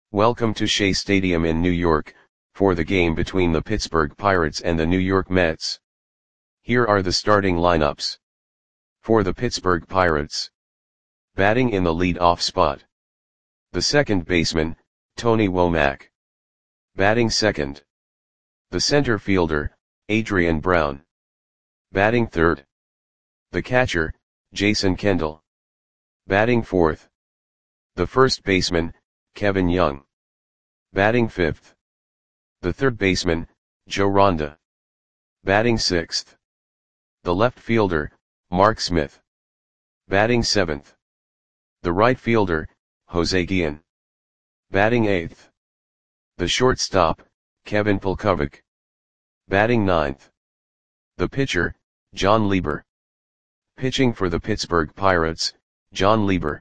Welcome to Shea Stadium in New York, for the game between the Pittsburgh Pirates and the New York Mets. Here are the starting lineups. For the Pittsburgh Pirates. Batting in the lead-off spot. The second baseman, Tony Womack. Batting second. The center fielder, Adrian Brown. Batting third. The catcher, Jason Kendall. Batting fourth. The first baseman, Kevin Young. Batting fifth. The third baseman, Joe Ronda. Batting sixth. The left fielder, Mark Smith. Batting seventh. The right fielder, Jose Guillen. Batting eighth. The shortstop, Kevin Polkovic. Batting ninth. The pitcher, John Lieber. Pitching for the Pittsburgh Pirates, John Lieber.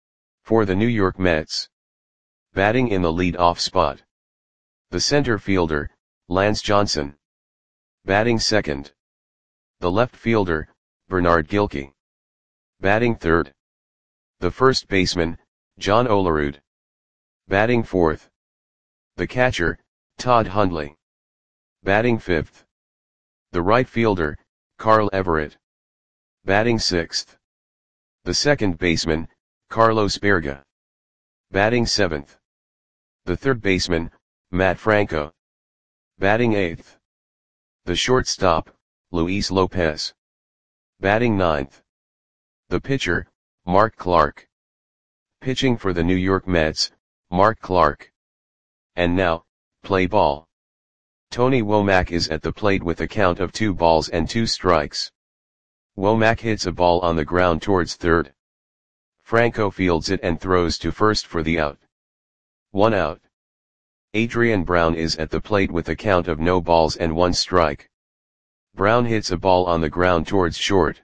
For the New York Mets. Batting in the lead-off spot. The center fielder, Lance Johnson. Batting second. The left fielder, Bernard Gilkey. Batting third. The first baseman, John Olerud. Batting fourth. The catcher, Todd Hundley. Batting fifth. The right fielder, Carl Everett. Batting sixth. The second baseman, Carlos Baerga. Batting seventh. The third baseman, Matt Franco. Batting eighth. The shortstop, Luis Lopez. Batting ninth. The pitcher, Mark Clark. Pitching for the New York Mets, Mark Clark. And now, play ball. Tony Womack is at the plate with a count of 2 balls and 2 strikes. Womack hits a ball on the ground towards third. Franco fields it and throws to first for the out. 1 out. Adrian Brown is at the plate with a count of no balls and 1 strike. Brown hits a ball on the ground towards short.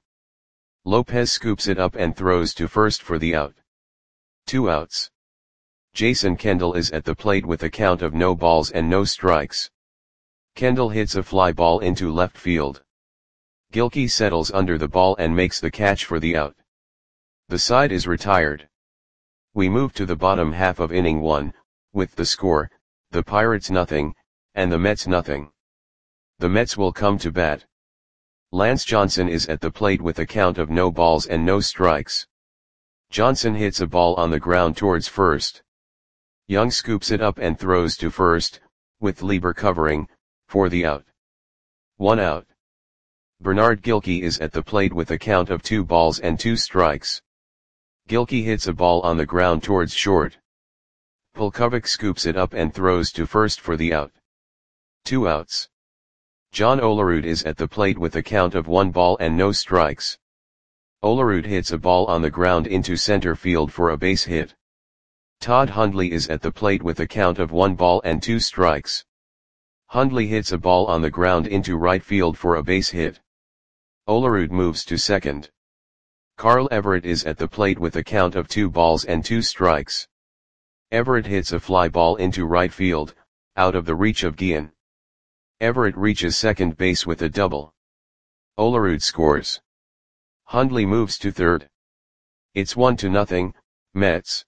Lopez scoops it up and throws to first for the out. 2 outs. Jason Kendall is at the plate with a count of no balls and no strikes. Kendall hits a fly ball into left field. Gilkey settles under the ball and makes the catch for the out. The side is retired. We move to the bottom half of inning 1, with the score, the Pirates nothing, and the Mets nothing. The Mets will come to bat. Lance Johnson is at the plate with a count of no balls and no strikes. Johnson hits a ball on the ground towards first. Young scoops it up and throws to first, with Lieber covering, for the out. 1 out. Bernard Gilkey is at the plate with a count of 2 balls and 2 strikes. Gilkey hits a ball on the ground towards short. Polkovic scoops it up and throws to first for the out. 2 outs. John Olerud is at the plate with a count of 1 ball and no strikes. Olerud hits a ball on the ground into center field for a base hit. Todd Hundley is at the plate with a count of 1 ball and 2 strikes. Hundley hits a ball on the ground into right field for a base hit. Olerud moves to second. Carl Everett is at the plate with a count of 2 balls and 2 strikes. Everett hits a fly ball into right field, out of the reach of Guillen. Everett reaches second base with a double. Olerud scores. Hundley moves to third. It's 1-0, Mets.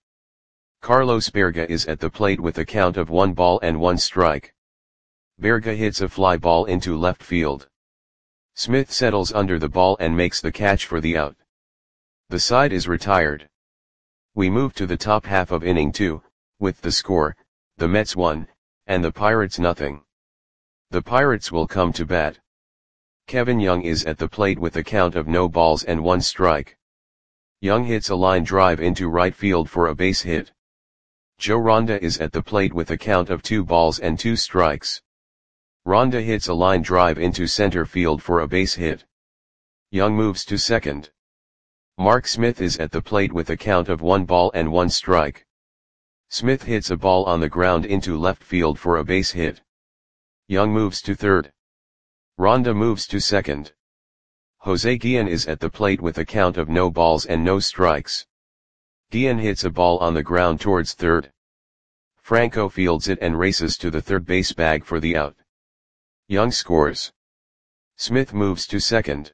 Carlos Baerga is at the plate with a count of 1 ball and 1 strike. Baerga hits a fly ball into left field. Smith settles under the ball and makes the catch for the out. The side is retired. We move to the top half of inning 2, with the score, the Mets 1, and the Pirates nothing. The Pirates will come to bat. Kevin Young is at the plate with a count of no balls and 1 strike. Young hits a line drive into right field for a base hit. Joe Ronda is at the plate with a count of 2 balls and 2 strikes. Ronda hits a line drive into center field for a base hit. Young moves to second. Mark Smith is at the plate with a count of 1 ball and 1 strike. Smith hits a ball on the ground into left field for a base hit. Young moves to third. Ronda moves to second. Jose Guillen is at the plate with a count of no balls and no strikes. Guillen hits a ball on the ground towards third. Franco fields it and races to the third base bag for the out. Young scores. Smith moves to second.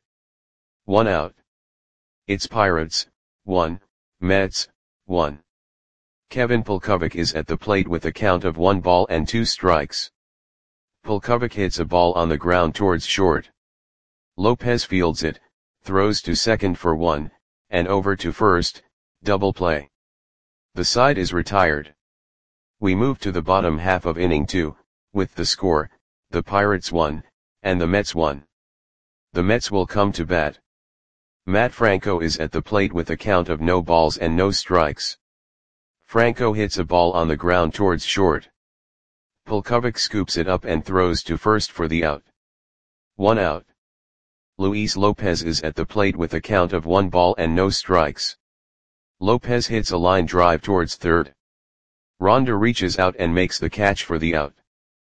1 out. It's Pirates, 1, Mets, 1. Kevin Pulkovic is at the plate with a count of 1 ball and 2 strikes. Pulkovic hits a ball on the ground towards short. Lopez fields it, throws to second for 1, and over to first, double play. The side is retired. We move to the bottom half of inning 2, with the score, the Pirates 1, and the Mets 1. The Mets will come to bat. Matt Franco is at the plate with a count of no balls and no strikes. Franco hits a ball on the ground towards short. Pulkovic scoops it up and throws to first for the out. 1 out. Luis Lopez is at the plate with a count of 1 ball and no strikes. Lopez hits a line drive towards third. Ronda reaches out and makes the catch for the out.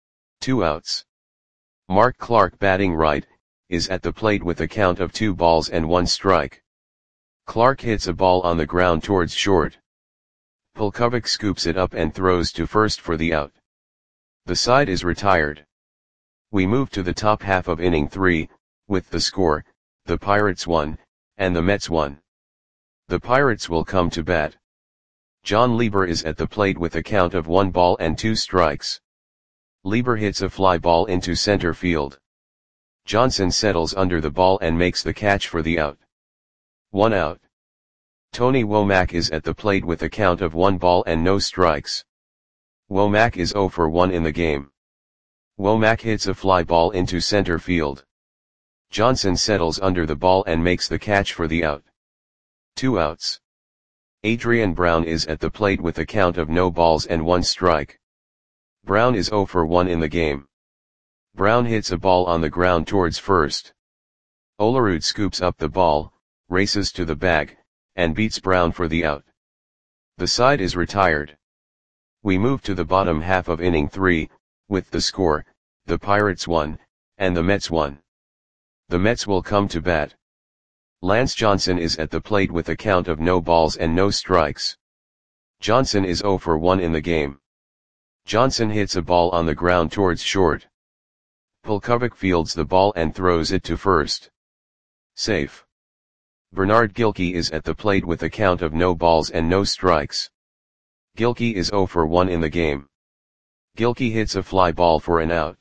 2 outs. Mark Clark, batting right, is at the plate with a count of 2 balls and 1 strike. Clark hits a ball on the ground towards short. Pulkovic scoops it up and throws to first for the out. The side is retired. We move to the top half of inning 3, with the score, the Pirates 1, and the Mets 1. The Pirates will come to bat. John Lieber is at the plate with a count of 1 ball and 2 strikes. Lieber hits a fly ball into center field. Johnson settles under the ball and makes the catch for the out. 1 out. Tony Womack is at the plate with a count of 1 ball and no strikes. Womack is 0 for 1 in the game. Womack hits a fly ball into center field. Johnson settles under the ball and makes the catch for the out. 2 outs. Adrian Brown is at the plate with a count of no balls and 1 strike. Brown is 0 for 1 in the game. Brown hits a ball on the ground towards first. Olerud scoops up the ball, races to the bag, and beats Brown for the out. The side is retired. We move to the bottom half of inning 3, with the score, the Pirates 1, and the Mets 1. The Mets will come to bat. Lance Johnson is at the plate with a count of no balls and no strikes. Johnson is 0 for 1 in the game. Johnson hits a ball on the ground towards short. Pulkovic fields the ball and throws it to first. Safe. Bernard Gilkey is at the plate with a count of no balls and no strikes. Gilkey is 0 for 1 in the game. Gilkey hits a fly ball for an out.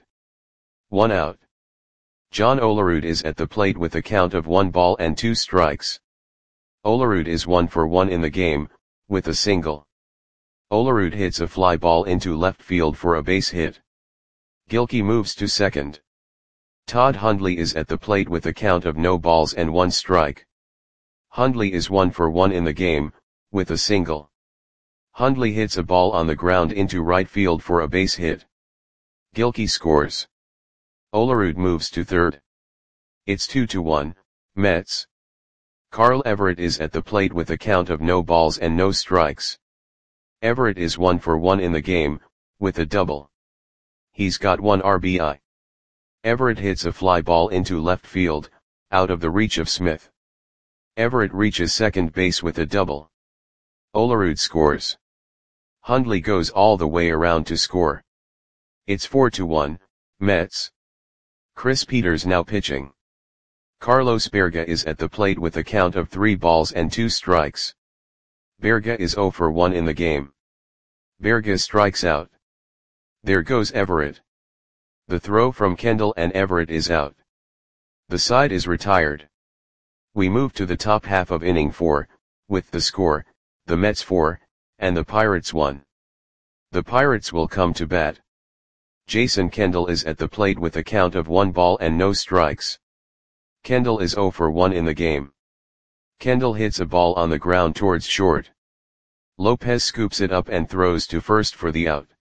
1 out. John Olerud is at the plate with a count of 1 ball and 2 strikes. Olerud is 1 for 1 in the game, with a single. Olerud hits a fly ball into left field for a base hit. Gilkey moves to second. Todd Hundley is at the plate with a count of no balls and 1 strike. Hundley is 1 for 1 in the game, with a single. Hundley hits a ball on the ground into right field for a base hit. Gilkey scores. Olerud moves to third. It's 2-1, Mets. Carl Everett is at the plate with a count of no balls and no strikes. Everett is 1 for 1 in the game, with a double. He's got 1 RBI. Everett hits a fly ball into left field, out of the reach of Smith. Everett reaches second base with a double. Olerud scores. Hundley goes all the way around to score. It's 4-1, Mets. Chris Peters now pitching. Carlos Berga is at the plate with a count of 3 balls and 2 strikes. Berga is 0 for 1 in the game. Berga strikes out. There goes Everett. The throw from Kendall and Everett is out. The side is retired. We move to the top half of inning 4, with the score, the Mets 4, and the Pirates 1. The Pirates will come to bat. Jason Kendall is at the plate with a count of 1 ball and no strikes. Kendall is 0 for 1 in the game. Kendall hits a ball on the ground towards short. Lopez scoops it up and throws to first for the out.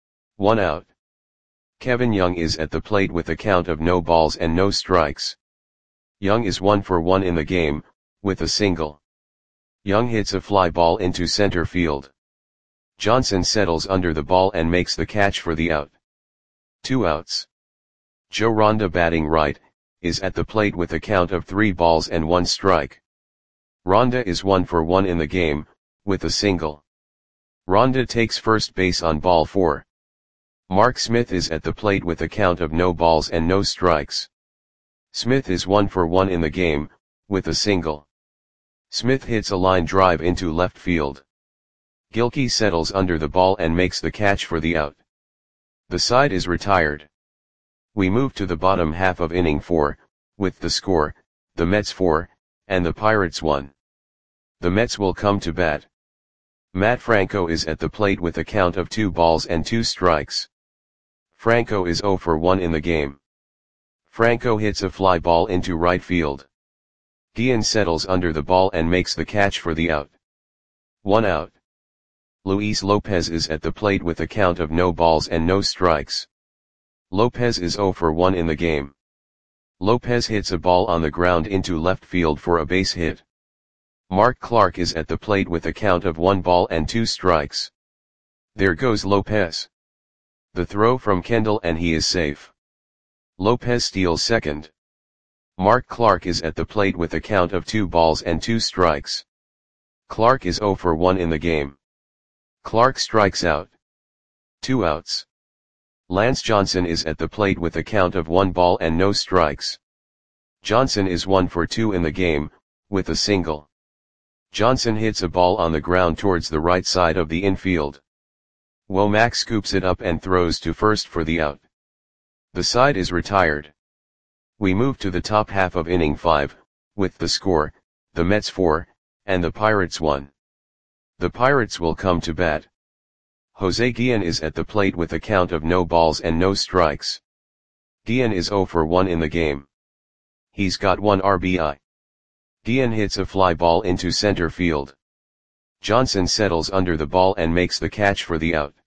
1 out. Kevin Young is at the plate with a count of no balls and no strikes. Young is 1 for 1 in the game, with a single. Young hits a fly ball into center field. Johnson settles under the ball and makes the catch for the out. 2 outs. Joe Ronda, batting right, is at the plate with a count of 3 balls and 1 strike. Ronda is 1 for 1 in the game, with a single. Ronda takes first base on ball 4. Mark Smith is at the plate with a count of no balls and no strikes. Smith is 1 for 1 in the game, with a single. Smith hits a line drive into left field. Gilkey settles under the ball and makes the catch for the out. The side is retired. We move to the bottom half of inning 4, with the score, the Mets 4, and the Pirates 1. The Mets will come to bat. Matt Franco is at the plate with a count of 2 balls and 2 strikes. Franco is 0 for 1 in the game. Franco hits a fly ball into right field. Guillen settles under the ball and makes the catch for the out. 1 out. Luis Lopez is at the plate with a count of no balls and no strikes. Lopez is 0 for 1 in the game. Lopez hits a ball on the ground into left field for a base hit. Mark Clark is at the plate with a count of 1 ball and 2 strikes. There goes Lopez. The throw from Kendall and he is safe. Lopez steals second. Mark Clark is at the plate with a count of 2 balls and 2 strikes. Clark is 0 for 1 in the game. Clark strikes out. 2 outs. Lance Johnson is at the plate with a count of 1 ball and no strikes. Johnson is 1 for 2 in the game, with a single. Johnson hits a ball on the ground towards the right side of the infield. Womack scoops it up and throws to first for the out. The side is retired. We move to the top half of inning 5, with the score, the Mets 4, and the Pirates 1. The Pirates will come to bat. Jose Guillen is at the plate with a count of no balls and no strikes. Guillen is 0 for 1 in the game. He's got 1 RBI. Guillen hits a fly ball into center field. Johnson settles under the ball and makes the catch for the out.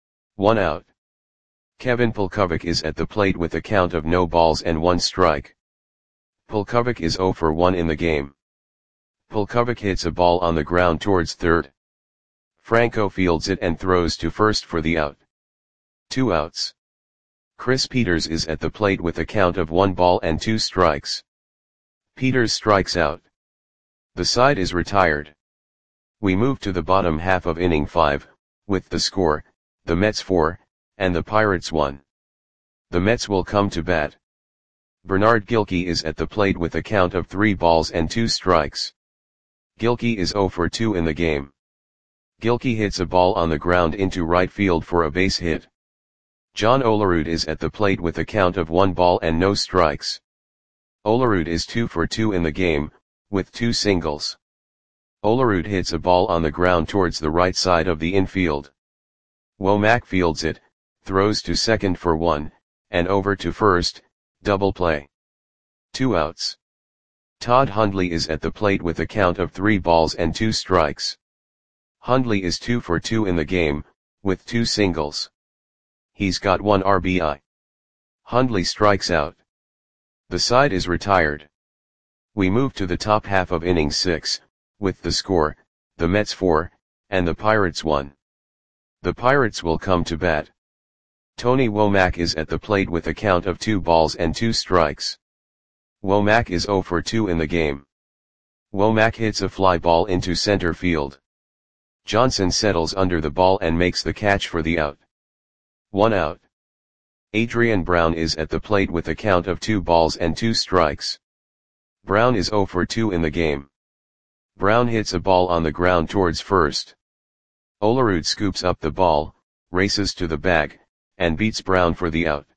1 out. Kevin Pulkovic is at the plate with a count of no balls and 1 strike. Pulkovic is 0 for 1 in the game. Pulkovic hits a ball on the ground towards third. Franco fields it and throws to first for the out. 2 outs. Chris Peters is at the plate with a count of 1 ball and 2 strikes. Peters strikes out. The side is retired. We move to the bottom half of inning 5, with the score, the Mets 4, and the Pirates 1. The Mets will come to bat. Bernard Gilkey is at the plate with a count of 3 balls and 2 strikes. Gilkey is 0 for 2 in the game. Gilkey hits a ball on the ground into right field for a base hit. John Olerud is at the plate with a count of 1 ball and no strikes. Olerud is 2 for 2 in the game, with 2 singles. Olerud hits a ball on the ground towards the right side of the infield. Womack fields it, throws to second for 1, and over to first, double play. 2 outs. Todd Hundley is at the plate with a count of 3 balls and 2 strikes. Hundley is 2 for 2 in the game, with 2 singles. He's got 1 RBI. Hundley strikes out. The side is retired. We move to the top half of inning 6, with the score, the Mets 4, and the Pirates 1. The Pirates will come to bat. Tony Womack is at the plate with a count of 2 balls and 2 strikes. Womack is 0 for 2 in the game. Womack hits a fly ball into center field. Johnson settles under the ball and makes the catch for the out. 1 out. Adrian Brown is at the plate with a count of 2 balls and 2 strikes. Brown is 0 for 2 in the game. Brown hits a ball on the ground towards first. Olerud scoops up the ball, races to the bag, and beats Brown for the out.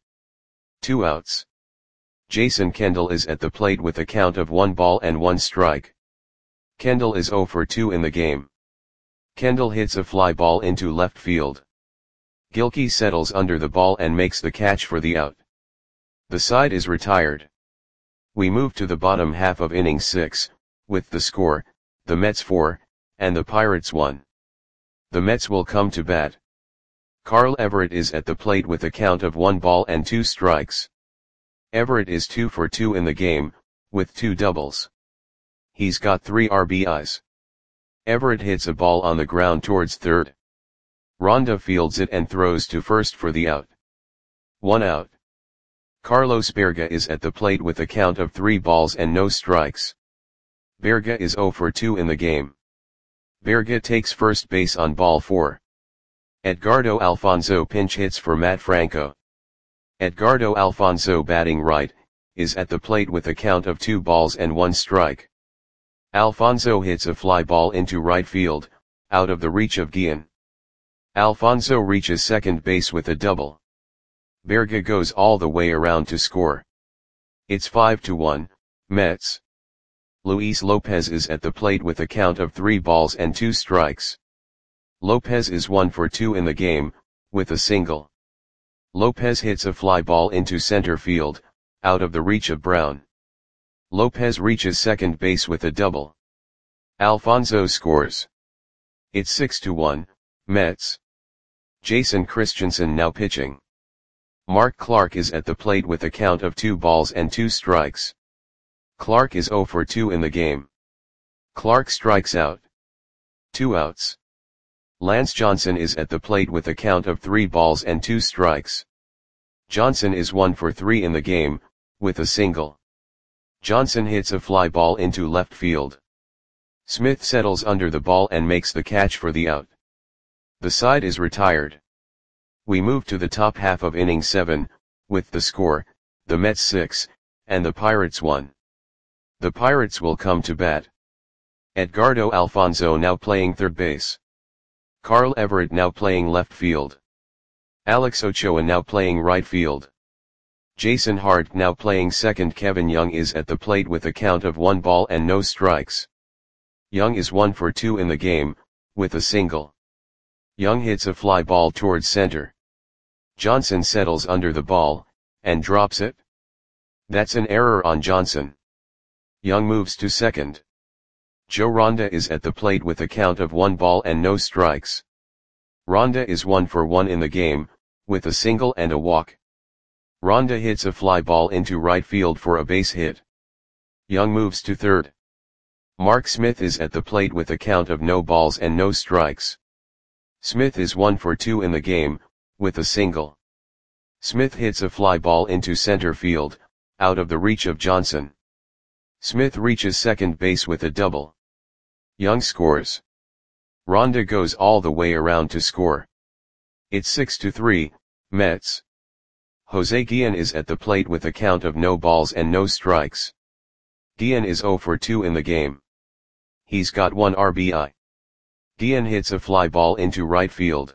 2 outs. Jason Kendall is at the plate with a count of 1 ball and 1 strike. Kendall is 0 for 2 in the game. Kendall hits a fly ball into left field. Gilkey settles under the ball and makes the catch for the out. The side is retired. We move to the bottom half of inning 6, with the score, the Mets 4, and the Pirates 1. The Mets will come to bat. Carl Everett is at the plate with a count of 1 ball and 2 strikes. Everett is 2 for 2 in the game, with 2 doubles. He's got 3 RBIs. Everett hits a ball on the ground towards third. Ronda fields it and throws to first for the out. 1 out. Carlos Berga is at the plate with a count of 3 balls and no strikes. Berga is 0 for 2 in the game. Berga takes first base on ball 4. Edgardo Alfonso pinch hits for Matt Franco. Edgardo Alfonso, batting right, is at the plate with a count of 2 balls and 1 strike. Alfonso hits a fly ball into right field, out of the reach of Guillen. Alfonso reaches second base with a double. Berga goes all the way around to score. It's 5-1, Mets. Luis Lopez is at the plate with a count of 3 balls and 2 strikes. Lopez is 1 for 2 in the game, with a single. Lopez hits a fly ball into center field, out of the reach of Brown. Lopez reaches second base with a double. Alfonso scores. It's 6-1, Mets. Jason Christiansen now pitching. Mark Clark is at the plate with a count of 2 balls and 2 strikes. Clark is 0 for 2 in the game. Clark strikes out. 2 outs. Lance Johnson is at the plate with a count of 3 balls and 2 strikes. Johnson is 1 for 3 in the game, with a single. Johnson hits a fly ball into left field. Smith settles under the ball and makes the catch for the out. The side is retired. We move to the top half of inning 7, with the score, the Mets 6, and the Pirates 1. The Pirates will come to bat. Edgardo Alfonso now playing third base. Carl Everett now playing left field. Alex Ochoa now playing right field. Jason Hart now playing second. Kevin Young is at the plate with a count of 1 ball and no strikes. Young is 1 for 2 in the game, with a single. Young hits a fly ball towards center. Johnson settles under the ball, and drops it. That's an error on Johnson. Young moves to second. Joe Ronda is at the plate with a count of 1 ball and no strikes. Ronda is 1 for 1 in the game, with a single and a walk. Ronda hits a fly ball into right field for a base hit. Young moves to third. Mark Smith is at the plate with a count of no balls and no strikes. Smith is 1 for 2 in the game, with a single. Smith hits a fly ball into center field, out of the reach of Johnson. Smith reaches second base with a double. Young scores. Ronda goes all the way around to score. It's 6-3, Mets. Jose Guillen is at the plate with a count of no balls and no strikes. Guillen is 0 for 2 in the game. He's got 1 RBI. Guillen hits a fly ball into right field.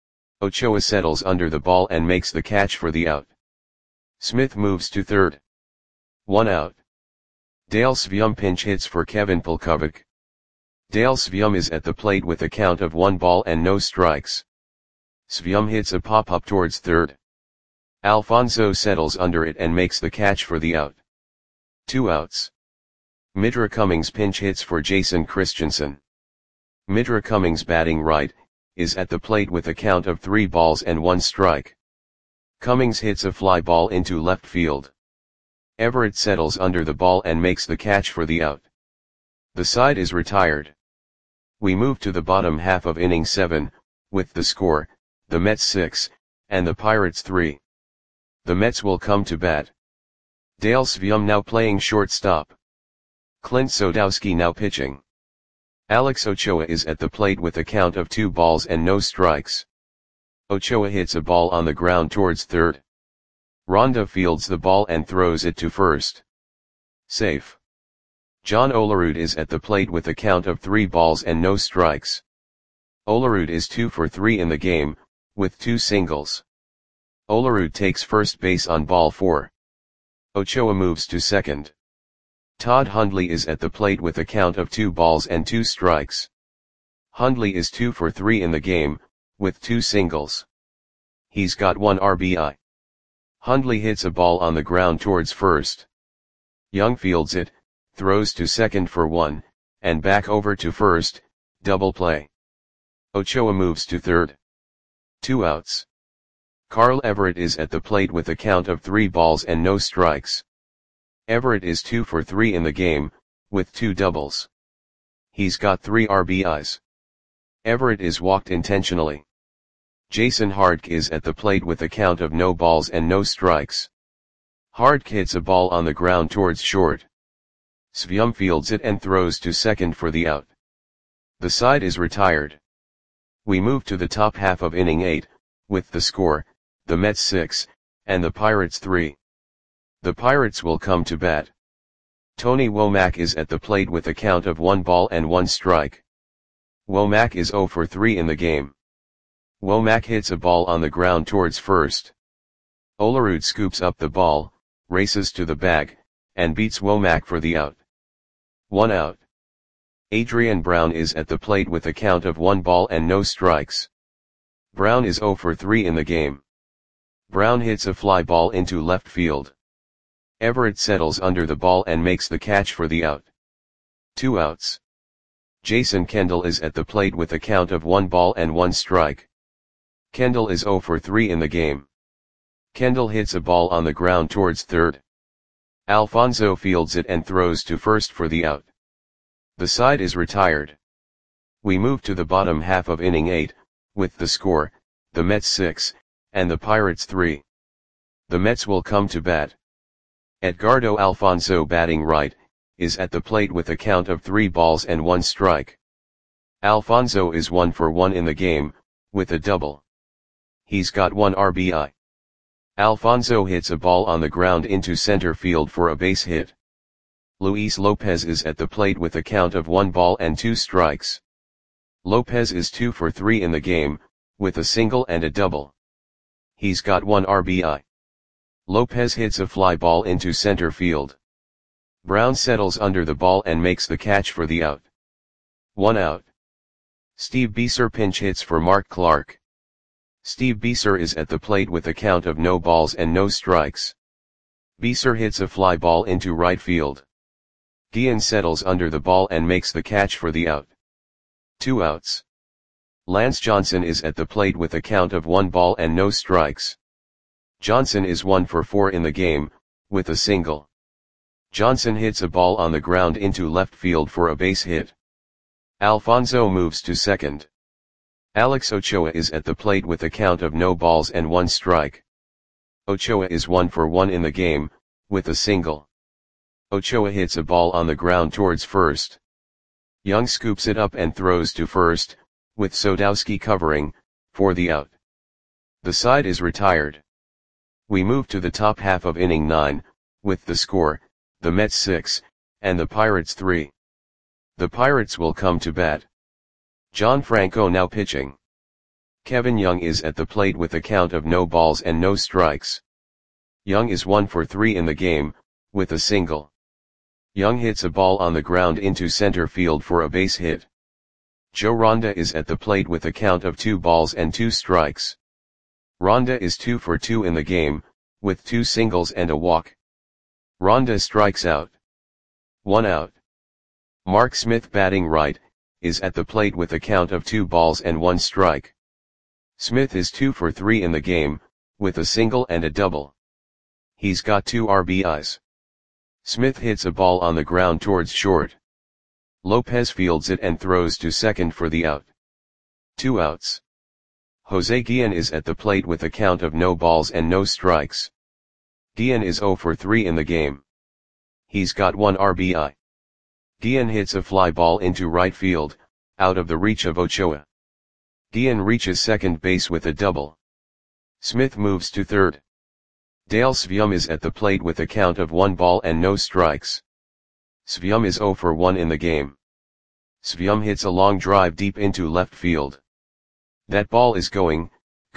Ochoa settles under the ball and makes the catch for the out. Smith moves to third. 1 out. Dale Svium pinch hits for Kevin Polkovic. Dale Svium is at the plate with a count of 1 ball and no strikes. Svium hits a pop-up towards third. Alfonso settles under it and makes the catch for the out. 2 outs. Midra Cummings pinch hits for Jason Christiansen. Midra Cummings batting right, is at the plate with a count of 3 balls and 1 strike. Cummings hits a fly ball into left field. Everett settles under the ball and makes the catch for the out. The side is retired. We move to the bottom half of inning 7, with the score, the Mets 6, and the Pirates 3. The Mets will come to bat. Dale Svium now playing shortstop. Clint Sodowski now pitching. Alex Ochoa is at the plate with a count of 2 balls and no strikes. Ochoa hits a ball on the ground towards third. Ronda fields the ball and throws it to first. Safe. John Olerud is at the plate with a count of 3 balls and no strikes. Olerud is 2 for 3 in the game, with 2 singles. Olerud takes first base on ball 4. Ochoa moves to second. Todd Hundley is at the plate with a count of 2 balls and 2 strikes. Hundley is 2 for 3 in the game, with 2 singles. He's got 1 RBI. Hundley hits a ball on the ground towards first. Young fields it, throws to second for 1, and back over to first, double play. Ochoa moves to third. 2 outs. Carl Everett is at the plate with a count of 3 balls and no strikes. Everett is 2 for 3 in the game, with 2 doubles. He's got 3 RBIs. Everett is walked intentionally. Jason Hardke is at the plate with a count of no balls and no strikes. Hardke hits a ball on the ground towards short. Svium fields it and throws to second for the out. The side is retired. We move to the top half of inning 8, with the score, the Mets 6, and the Pirates 3. The Pirates will come to bat. Tony Womack is at the plate with a count of 1 ball and 1 strike. Womack is 0 for 3 in the game. Womack hits a ball on the ground towards first. Olerud scoops up the ball, races to the bag, and beats Womack for the out. 1 out. Adrian Brown is at the plate with a count of 1 ball and no strikes. Brown is 0 for 3 in the game. Brown hits a fly ball into left field. Everett settles under the ball and makes the catch for the out. 2 outs. Jason Kendall is at the plate with a count of 1 ball and 1 strike. Kendall is 0 for 3 in the game. Kendall hits a ball on the ground towards third. Alfonso fields it and throws to first for the out. The side is retired. We move to the bottom half of inning 8, with the score, the Mets 6, and the Pirates 3. The Mets will come to bat. Edgardo Alfonso, batting right, is at the plate with a count of 3 balls and 1 strike. Alfonso is 1 for 1 in the game, with a double. He's got 1 RBI. Alfonso hits a ball on the ground into center field for a base hit. Luis Lopez is at the plate with a count of 1 ball and 2 strikes. Lopez is 2 for 3 in the game, with a single and a double. He's got 1 RBI. Lopez hits a fly ball into center field. Brown settles under the ball and makes the catch for the out. 1 out. Steve Beeser pinch hits for Mark Clark. Steve Beeser is at the plate with a count of no balls and no strikes. Beeser hits a fly ball into right field. Guillen settles under the ball and makes the catch for the out. 2 outs. Lance Johnson is at the plate with a count of 1 ball and no strikes. Johnson is 1 for 4 in the game, with a single. Johnson hits a ball on the ground into left field for a base hit. Alfonso moves to second. Alex Ochoa is at the plate with a count of no balls and 1 strike. Ochoa is 1 for 1 in the game, with a single. Ochoa hits a ball on the ground towards first. Young scoops it up and throws to first, with Sodowski covering, for the out. The side is retired. We move to the top half of inning 9, with the score, the Mets 6, and the Pirates 3. The Pirates will come to bat. John Franco now pitching. Kevin Young is at the plate with a count of no balls and no strikes. Young is 1 for 3 in the game, with a single. Young hits a ball on the ground into center field for a base hit. Joe Ronda is at the plate with a count of 2 balls and 2 strikes. Ronda is 2 for 2 in the game, with 2 singles and a walk. Ronda strikes out. 1 out. Mark Smith, batting right, is at the plate with a count of 2 balls and 1 strike. Smith is 2 for 3 in the game, with a single and a double. He's got 2 RBIs. Smith hits a ball on the ground towards short. Lopez fields it and throws to second for the out. 2 outs. Jose Guillen is at the plate with a count of no balls and no strikes. Guillen is 0 for 3 in the game. He's got 1 RBI. Guillen hits a fly ball into right field, out of the reach of Ochoa. Guillen reaches second base with a double. Smith moves to third. Dale Svium is at the plate with a count of 1 ball and no strikes. Svium is 0 for 1 in the game. Svium hits a long drive deep into left field. That ball is gone.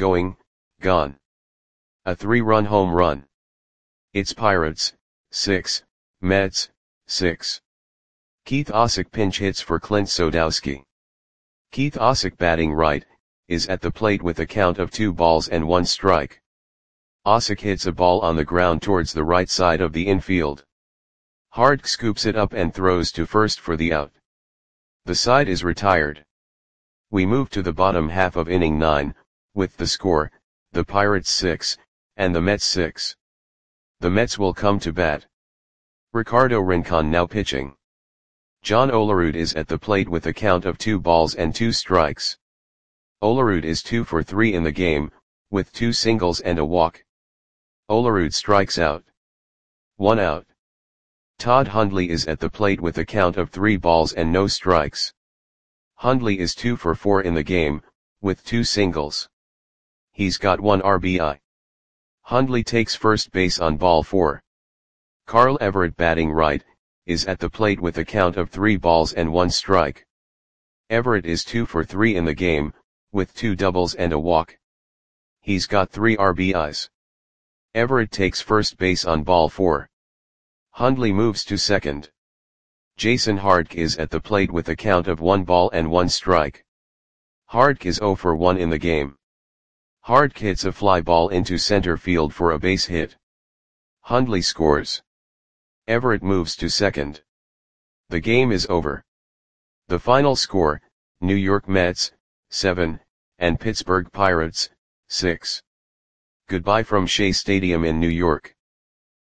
A 3-run home run. It's Pirates, 6, Mets, 6. Keith Osick pinch hits for Clint Sodowski. Keith Osick, batting right, is at the plate with a count of 2 balls and 1 strike. Osick hits a ball on the ground towards the right side of the infield. Hardk scoops it up and throws to first for the out. The side is retired. We move to the bottom half of inning 9, with the score, the Pirates 6, and the Mets 6. The Mets will come to bat. Ricardo Rincon now pitching. John Olerud is at the plate with a count of 2 balls and 2 strikes. Olerud is 2 for 3 in the game, with 2 singles and a walk. Olerud strikes out. 1 out. Todd Hundley is at the plate with a count of 3 balls and no strikes. Hundley is 2 for 4 in the game, with 2 singles. He's got 1 RBI. Hundley takes first base on ball 4. Carl Everett, batting right, is at the plate with a count of 3 balls and 1 strike. Everett is 2 for 3 in the game, with 2 doubles and a walk. He's got 3 RBIs. Everett takes first base on ball 4. Hundley moves to second. Jason Hardke is at the plate with a count of 1 ball and 1 strike. Hardke is 0 for 1 in the game. Hardke hits a fly ball into center field for a base hit. Hundley scores. Everett moves to second. The game is over. The final score, New York Mets, 7, and Pittsburgh Pirates, 6. Goodbye from Shea Stadium in New York.